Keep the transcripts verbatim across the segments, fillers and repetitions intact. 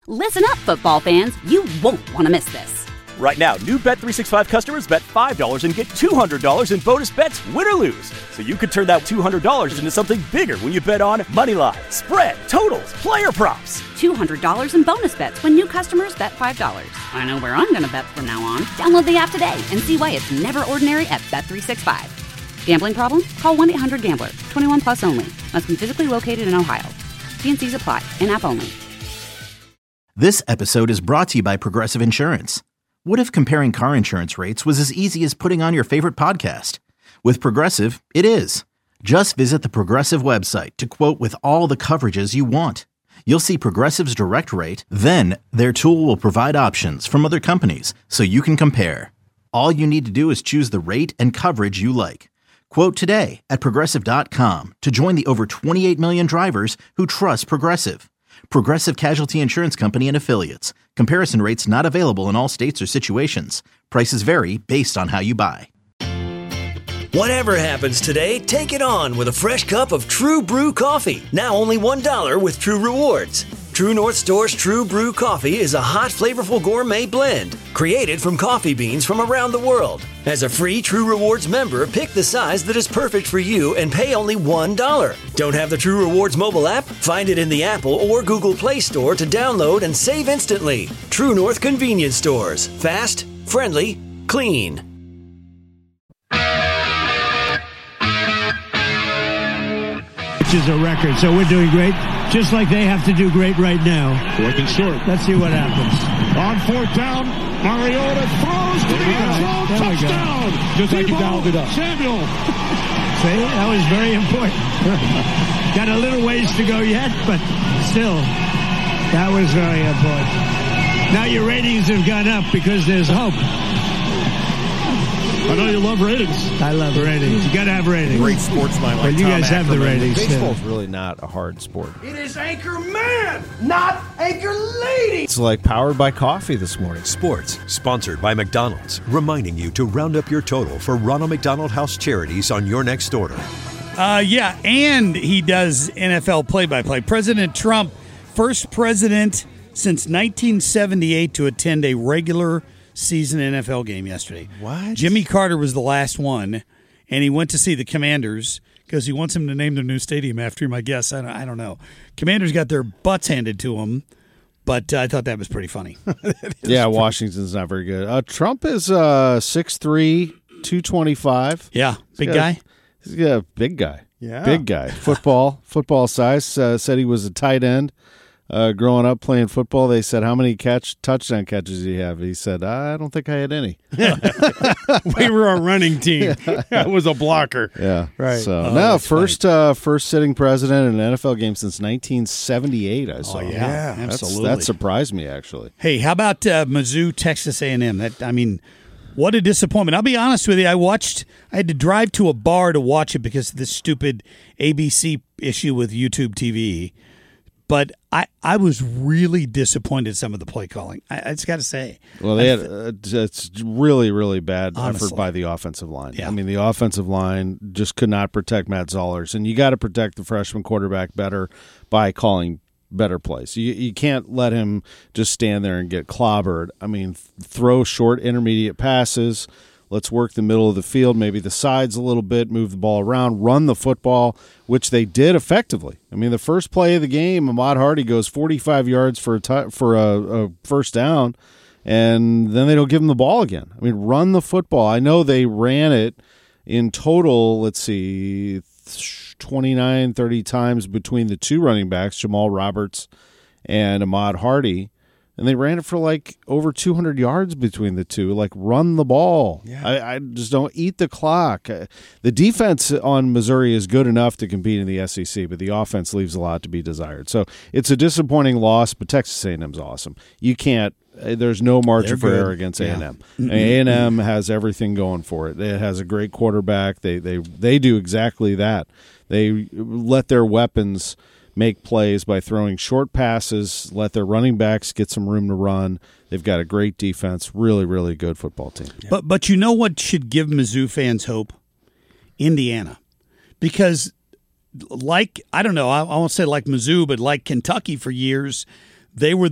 Listen up, football fans. You won't want to miss this. Right now, new Bet three sixty-five customers bet five dollars and get two hundred dollars in bonus bets, win or lose. So you could turn that two hundred dollars into something bigger when you bet on moneyline, spread, totals, player props. two hundred dollars in bonus bets when new customers bet five dollars. I know where I'm going to bet from now on. Download the app today and see why it's never ordinary at Bet three sixty-five. Gambling problem? Call one eight hundred gambler. twenty-one plus only. Must be physically located in Ohio. T and C's apply. In-app only. This episode is brought to you by Progressive Insurance. What if comparing car insurance rates was as easy as putting on your favorite podcast? With Progressive, it is. Just visit the Progressive website to quote with all the coverages you want. You'll see Progressive's direct rate, then their tool will provide options from other companies so you can compare. All you need to do is choose the rate and coverage you like. Quote today at Progressive dot com to join the over twenty-eight million drivers who trust Progressive. Progressive Casualty Insurance Company and Affiliates. Comparison rates not available in all states or situations. Prices vary based on how you buy. Whatever happens today, take it on with a fresh cup of True Brew coffee. Now only one dollar with True Rewards. True North Store's True Brew coffee is a hot, flavorful gourmet blend created from coffee beans from around the world. As a free True Rewards member, pick the size that is perfect for you and pay only one dollar. Don't have the True Rewards mobile app? Find it in the Apple or Google Play Store to download and save instantly. True North Convenience Stores. Fast, friendly, clean. Which is a record, so we're doing great. Just like they have to do great right now. Working short. Let's see what happens. On fourth down, Mariota throws to the end zone. Touchdown. Just like you dialed it up. Samuel. See, that was very important. Got a little ways to go yet, but still, that was very important. Now your ratings have gone up because there's hope. I know you love ratings. I love ratings. You got to have ratings. Great sportsman like But you Tom guys have the Ackerman. ratings. Baseball's too. really not a hard sport. It is Anchor Man, not Anchor Lady. It's like powered by coffee this morning. Sports, sponsored by McDonald's, reminding you to round up your total for Ronald McDonald House charities on your next order. Uh, yeah, and he does N F L play-by-play. President Trump, first president since nineteen seventy-eight to attend a regular season N F L game yesterday. What? Jimmy Carter was the last one, and he went to see the Commanders because he wants him to name their new stadium after him, I guess. I don't, I don't know. Commanders got their butts handed to them, but uh, I thought that was pretty funny. Yeah, Washington's not very good. Uh, Trump is uh, six three, two twenty-five. Yeah, big He's got, guy. He's got a big guy. Yeah. Big guy. Football, football size. Uh, said he was a tight end. Uh, growing up playing football, they said, how many catch touchdown catches do you have? He said, I don't think I had any. We were a running team. I was a blocker. Yeah. Right. So, Oh, no, that's first uh, first sitting president in an N F L game since nineteen seventy-eight, I saw. Oh, yeah, That's- absolutely. That surprised me, actually. Hey, how about uh, Mizzou, Texas A and M? That I mean, what a disappointment. I'll be honest with you. I watched. I had to drive to a bar to watch it because of this stupid A B C issue with YouTube T V. But I, I was really disappointed in some of the play calling. I, I just got to say. Well, they had uh, it's really, really bad Honestly. effort by the offensive line. Yeah. I mean, the offensive line just could not protect Matt Zollers, and you got to protect the freshman quarterback better by calling better plays. You you can't let him just stand there and get clobbered. I mean, th- throw short, intermediate passes. Let's work the middle of the field, maybe the sides a little bit, move the ball around, run the football, which they did effectively. I mean, the first play of the game, Ahmad Hardy goes forty-five yards for a t- for a, a first down, and then they don't give him the ball again. I mean, run the football. I know they ran it in total, let's see, twenty-nine, thirty times between the two running backs, Jamal Roberts and Ahmad Hardy. And they ran it for like over two hundred yards between the two. Like, run the ball. Yeah. I, I just don't eat the clock. The defense on Missouri is good enough to compete in the S E C, but the offense leaves a lot to be desired. So it's a disappointing loss, but Texas A and M's awesome. You can't – there's no margin for error against A and M. A and M has everything going for it. It has a great quarterback. They they they do exactly that. They let their weapons – make plays by throwing short passes, let their running backs get some room to run. They've got a great defense, really, really good football team. Yeah. But but you know what should give Mizzou fans hope? Indiana. Because like, I don't know, I, I won't say like Mizzou, but like Kentucky for years, they were the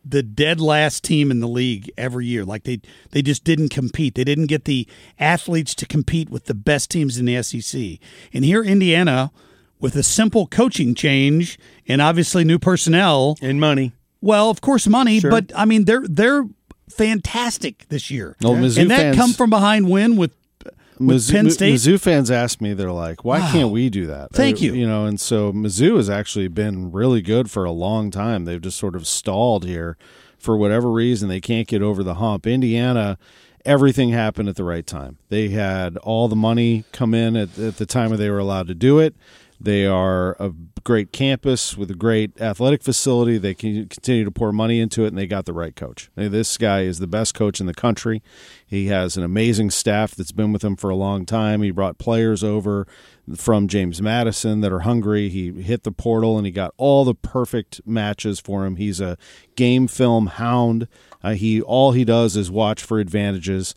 the dead last team in the league every year. Like they they just didn't compete. They didn't get the athletes to compete with the best teams in the S E C. And here Indiana, with a simple coaching change and obviously new personnel and money. Well, of course, money, Sure. but I mean they're they're fantastic this year. Well, Mizzou and that fans- come from behind win with, with Mizzou, Penn State. Mizzou fans ask me, they're like, why Wow. can't we do that? Thank Uh, you. You know, and so Mizzou has actually been really good for a long time. They've just sort of stalled here for whatever reason. They can't get over the hump. Indiana, everything happened at the right time. They had all the money come in at, at the time they were allowed to do it. They are a great campus with a great athletic facility. They can continue to pour money into it, and they got the right coach. I mean, this guy is the best coach in the country. He has an amazing staff that's been with him for a long time. He brought players over from James Madison that are hungry. He hit the portal, and he got all the perfect matches for him. He's a game film hound. Uh, he all he does is watch for advantages.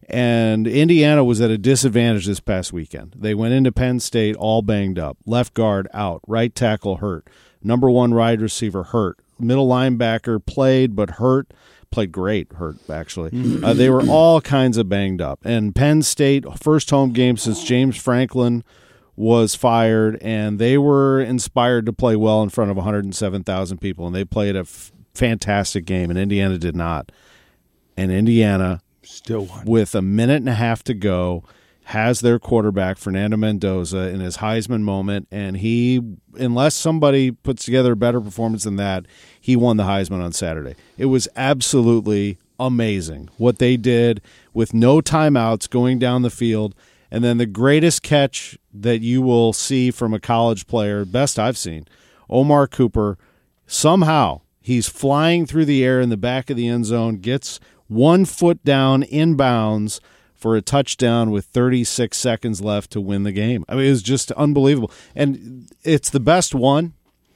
And Indiana was at a disadvantage this past weekend. They went into Penn State all banged up. Left guard out. Right tackle hurt. Number one wide receiver hurt. Middle linebacker played but hurt. Played great, hurt actually. Uh, they were all kinds of banged up. And Penn State, first home game since James Franklin was fired, and they were inspired to play well in front of one hundred seven thousand people, and they played a f- fantastic game, and Indiana did not. And Indiana... Still won. With a minute and a half to go, has their quarterback, Fernando Mendoza, in his Heisman moment, and he, unless somebody puts together a better performance than that, he won the Heisman on Saturday. It was absolutely amazing what they did with no timeouts going down the field, and then the greatest catch that you will see from a college player, best I've seen, Omar Cooper, somehow he's flying through the air in the back of the end zone, gets one foot down inbounds for a touchdown with thirty-six seconds left to win the game. I mean, it was just unbelievable. And it's the best one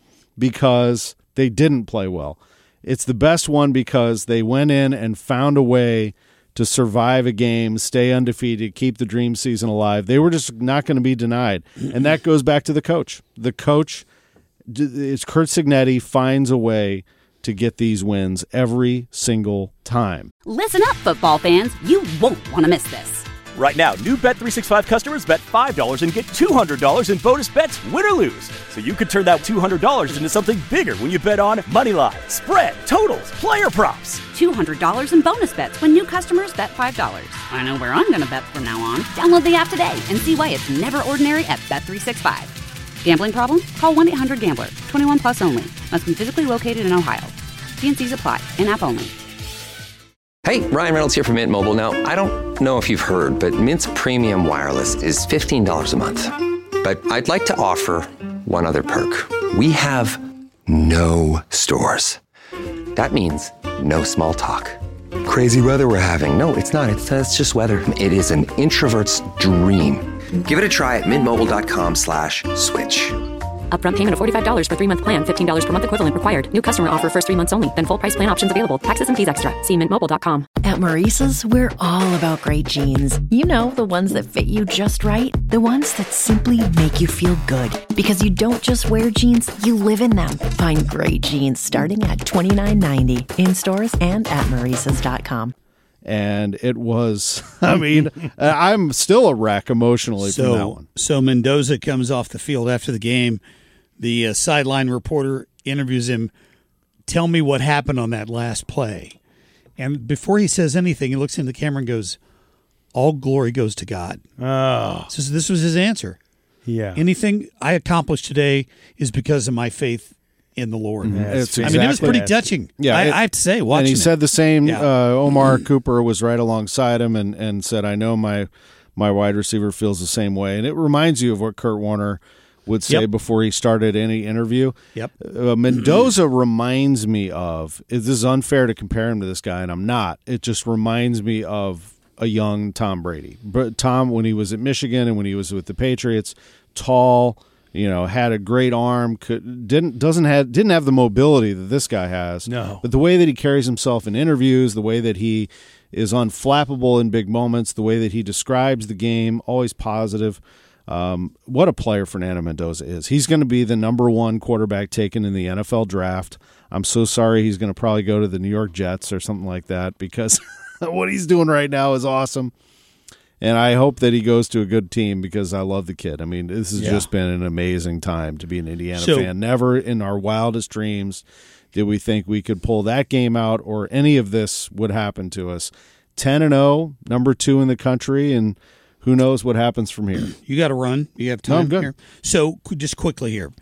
because they didn't play well. It's the best one because they went in and found a way to survive a game, stay undefeated, keep the dream season alive. They were just not going to be denied. And that goes back to the coach. The coach, it's Curt Cignetti, finds a way to get these wins every single time. Listen up, football fans. You won't want to miss this. Right now, new Bet three sixty-five customers bet five dollars and get two hundred dollars in bonus bets, win or lose. So you could turn that two hundred dollars into something bigger when you bet on moneyline, spread, totals, player props. two hundred dollars in bonus bets when new customers bet five dollars. I know where I'm going to bet from now on. Download the app today and see why it's never ordinary at Bet three sixty-five. Gambling problem? Call one eight hundred gambler. twenty-one plus only. Must be physically located in Ohio. T and C's apply. In-app only. Hey, Ryan Reynolds here from Mint Mobile. Now, I don't know if you've heard, but Mint's premium wireless is fifteen dollars a month. But I'd like to offer one other perk. We have no stores. That means no small talk. Crazy weather we're having. No, it's not. It's, uh, it's just weather. It is an introvert's dream. Give it a try at mintmobile.com slash switch. Upfront payment of forty-five dollars for three-month plan, fifteen dollars per month equivalent required. New customer offer first three months only, then full price plan options available. Taxes and fees extra. See mint mobile dot com. At Maurice's, we're all about great jeans. You know, the ones that fit you just right. The ones that simply make you feel good. Because you don't just wear jeans, you live in them. Find great jeans starting at twenty-nine ninety in stores and at maurices dot com. And it was, I mean, I'm still a wreck emotionally so, from that one. So Mendoza comes off the field after the game. The uh, sideline reporter interviews him. Tell me what happened on that last play. And before he says anything, he looks in the camera and goes, all glory goes to God. Oh. So this was his answer. Yeah. Anything I accomplished today is because of my faith in the Lord. Mm-hmm. It's I mean, it was pretty touching. Yeah, I, it, I have to say, watching And he it. said the same. Yeah. Uh, Omar Cooper was right alongside him and, and said, I know my my wide receiver feels the same way. And it reminds you of what Kurt Warner would say Yep. before he started any interview. Yep. Uh, Mendoza reminds me of, this is unfair to compare him to this guy, and I'm not. It just reminds me of a young Tom Brady. But Tom, when he was at Michigan and when he was with the Patriots, tall, you know, had a great arm, could didn't doesn't have didn't have the mobility that this guy has. No. But the way that he carries himself in interviews, the way that he is unflappable in big moments, the way that he describes the game, always positive. Um, what a player Fernando Mendoza is. He's going to be the number one quarterback taken in the N F L draft. I'm so sorry he's going to probably go to the New York Jets or something like that because what he's doing right now is awesome. And I hope that he goes to a good team because I love the kid. I mean, this has yeah. just been an amazing time to be an Indiana so, fan. Never in our wildest dreams did we think we could pull that game out or any of this would happen to us. ten and oh, number two in the country, and who knows what happens from here. You got to run. You have time no, I'm good. here. So just quickly here,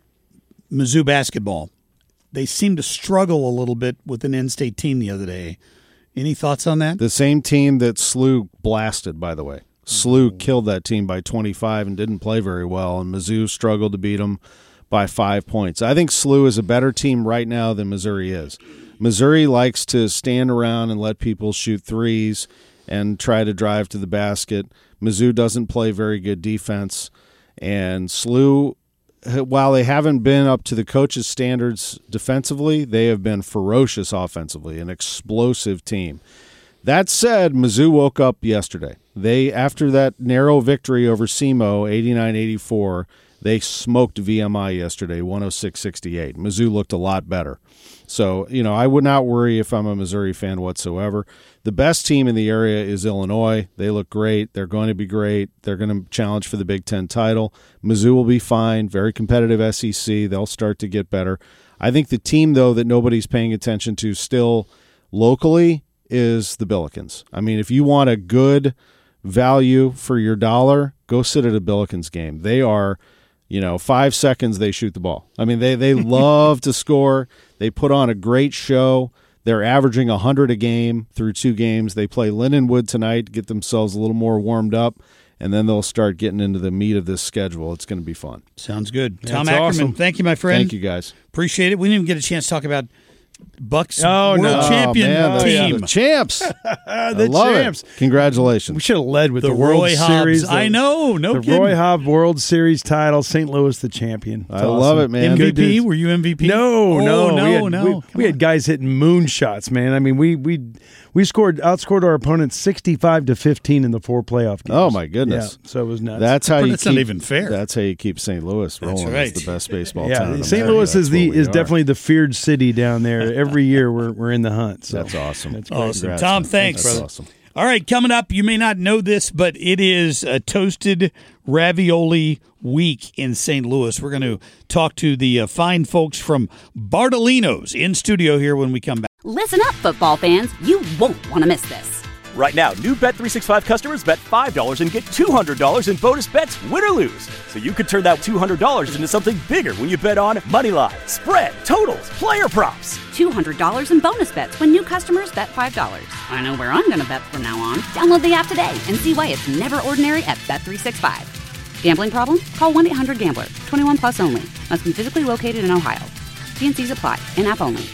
Mizzou basketball. They seem to struggle a little bit with an in-state team the other day. Any thoughts on that? The same team that S L U blasted, by the way. S L U killed that team by twenty-five and didn't play very well, and Mizzou struggled to beat them by five points. I think S L U is a better team right now than Missouri is. Missouri likes to stand around and let people shoot threes and try to drive to the basket. Mizzou doesn't play very good defense, and S L U, while they haven't been up to the coach's standards defensively, they have been ferocious offensively, an explosive team. That said, Mizzou woke up yesterday. They, after that narrow victory over S E M O, eighty-nine eighty-four, they smoked V M I yesterday, one oh six sixty-eight. Mizzou looked a lot better. So, you know, I would not worry if I'm a Missouri fan whatsoever. The best team in the area is Illinois. They look great. They're going to be great. They're going to challenge for the Big Ten title. Mizzou will be fine. Very competitive S E C. They'll start to get better. I think the team, though, that nobody's paying attention to still locally is the Billikens. I mean, if you want a good value for your dollar, go sit at a Billikens game. They are, you know, five seconds they shoot the ball. I mean, they, they love to score. They put on a great show. They're averaging one hundred a game through two games. They play Lindenwood tonight, get themselves a little more warmed up, and then they'll start getting into the meat of this schedule. It's going to be fun. Sounds good. Yeah, Tom Ackerman, awesome. Thank you, my friend. Thank you, guys. Appreciate it. We didn't even get a chance to talk about Bucks oh, World no. Champion oh, man, team. Yeah, the champs. the I love champs. It. Congratulations. We should have led with the, the World Roy Series. Hobbs. The, I know. No The kidding. Roy Hobbs World Series title, Saint Louis the champion. It's I awesome. love it, man. M V P? Were you M V P? No, oh, no. no, we had, no. We, we had guys hitting moonshots, man. I mean, we we we scored outscored our opponents sixty-five to fifteen in the four playoff games. Oh, my goodness. Yeah, so it was nuts. That's how but you that's keep, not even fair. That's how you keep Saint Louis rolling. That's right. It's the best baseball yeah, town in Saint America. Louis is That's the what we is are. definitely the feared city down there. Every year we're we're in the hunt. So. That's awesome. That's great. Awesome. Congrats, Tom, man. thanks. That's awesome. All right, coming up, you may not know this, but it is a toasted ravioli week in Saint Louis. We're going to talk to the uh, fine folks from Bartolino's in studio here when we come back. Listen up, football fans. You won't want to miss this. Right now, new Bet three sixty-five customers bet five dollars and get two hundred dollars in bonus bets, win or lose. So you could turn that two hundred dollars into something bigger when you bet on Moneyline, spread, totals, player props. two hundred dollars in bonus bets when new customers bet five dollars. I know where I'm going to bet from now on. Download the app today and see why it's never ordinary at Bet three sixty-five. Gambling problem? Call one eight hundred gambler. twenty-one plus only. Must be physically located in Ohio. T and C's apply. In-app only.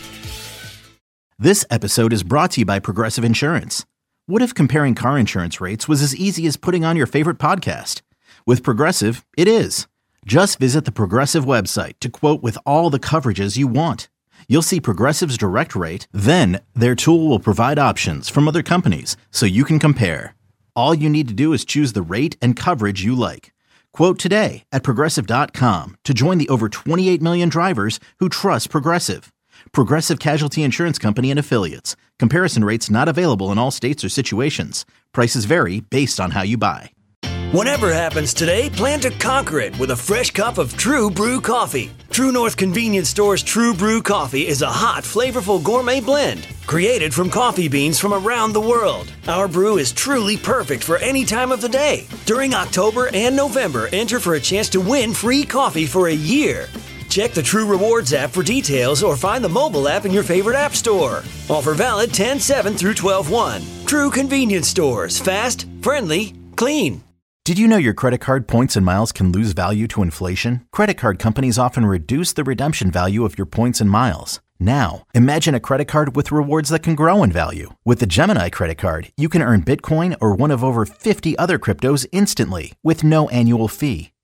This episode is brought to you by Progressive Insurance. What if comparing car insurance rates was as easy as putting on your favorite podcast? With Progressive, it is. Just visit the Progressive website to quote with all the coverages you want. You'll see Progressive's direct rate, then their tool will provide options from other companies so you can compare. All you need to do is choose the rate and coverage you like. Quote today at Progressive dot com to join the over twenty-eight million drivers who trust Progressive. Progressive Casualty Insurance Company and Affiliates. Comparison rates not available in all states or situations. Prices vary based on how you buy. Whatever happens today, plan to conquer it with a fresh cup of True Brew coffee. True North Convenience Store's True Brew coffee is a hot, flavorful gourmet blend created from coffee beans from around the world. Our brew is truly perfect for any time of the day. During October and November, enter for a chance to win free coffee for a year. Check the True Rewards app for details or find the mobile app in your favorite app store. Offer valid ten seven through twelve one. True Convenience Stores. Fast, friendly, clean. Did you know your credit card points and miles can lose value to inflation? Credit card companies often reduce the redemption value of your points and miles. Now, imagine a credit card with rewards that can grow in value. With the Gemini credit card, you can earn Bitcoin or one of over fifty other cryptos instantly with no annual fee.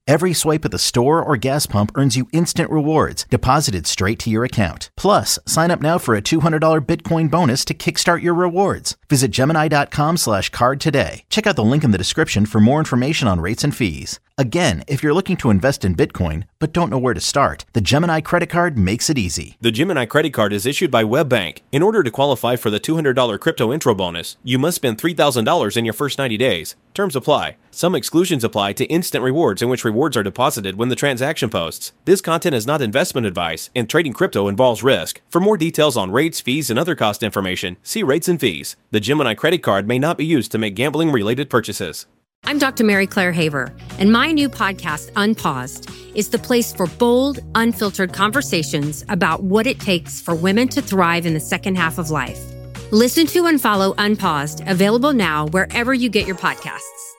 Every swipe at the store or gas pump earns you instant rewards deposited straight to your account. Plus, sign up now for a two hundred dollars Bitcoin bonus to kickstart your rewards. Visit Gemini.com slash card today. Check out the link in the description for more information on rates and fees. Again, if you're looking to invest in Bitcoin but don't know where to start, the Gemini credit card makes it easy. The Gemini credit card is issued by WebBank. In order to qualify for the two hundred dollars crypto intro bonus, you must spend three thousand dollars in your first ninety days. Terms apply. Some exclusions apply to instant rewards, in which rewards are deposited when the transaction posts. This content is not investment advice, and trading crypto involves risk. For more details on rates, fees, and other cost information, see rates and fees. The Gemini credit card may not be used to make gambling-related purchases. I'm Doctor Mary Claire Haver, and my new podcast, Unpaused, is the place for bold, unfiltered conversations about what it takes for women to thrive in the second half of life. Listen to and follow Unpaused, available now wherever you get your podcasts.